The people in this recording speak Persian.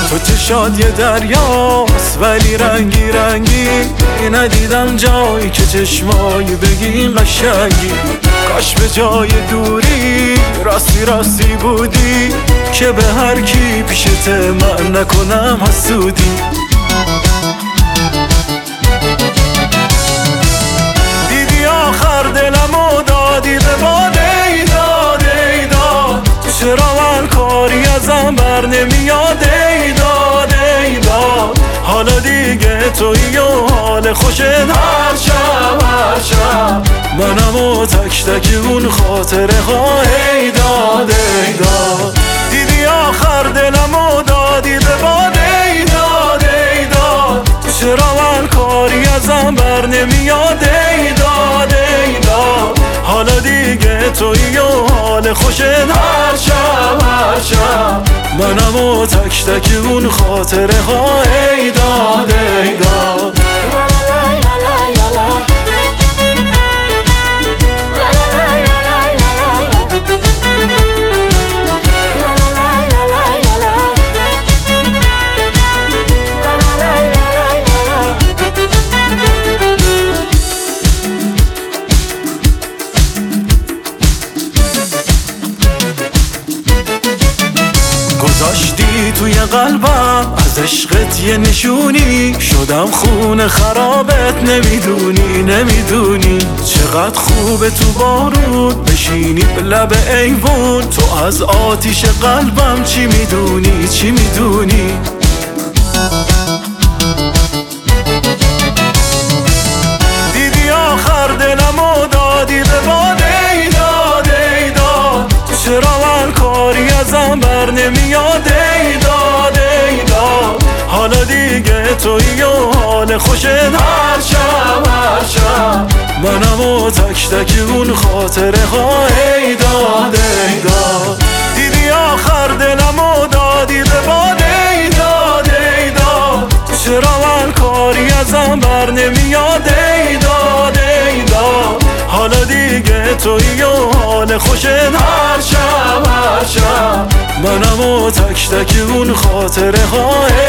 تو چشات یه دریاست ولی رنگی رنگی، ندیدم جایی که چشمایی بگی قشنگی. کاش به جای دوری راستی راستی بودی، که به هر کی پیشت من نکنم حسودی. دیدی آخر دلمو دادی به باد، ای داد ای داد. چرا من کاری ازم بر نمیاد، ای داد ای داد. حالا دیگه تویی و حال خوشت هر شب هر شب، منم و تک تک اون خاطره ها، ای داد ای داد. دیدی آخر دلمو دادی به باد، ای داد ای داد. چرا من کاری ازم بر نمیاد، ای داد ای داد. حالا دیگه تویی و حال خوشت هر شب هر شب، منم و تک تک اون خاطره ها، ای داد ای داد. گذاشتی توی قلبم از عشقت یه نشونی، شدم خون خرابت نمیدونی نمیدونی. چقدر خوبه تو بارون بشینی به لب ایوون، تو از آتیش قلبم چی میدونی چی میدونی. دیدی آخر دلمو دادی به باد، ای داد ای داد. چرا من کاری ازم بر نمیاد، ای داد ای داد. حالا دیگه تویی و حال خوشت هر شب هر شب، منم و تک تک اون خاطره ها، ای داد ای داد. دیدی آخر دلمو دادی به باد، ای داد ای داد. چرا من کاری ازم بر نمیاد، ای داد ای داد. حالا دیگه تویی و حال خوشت هر شب هر شب، منم و تک تک اون خاطره ها،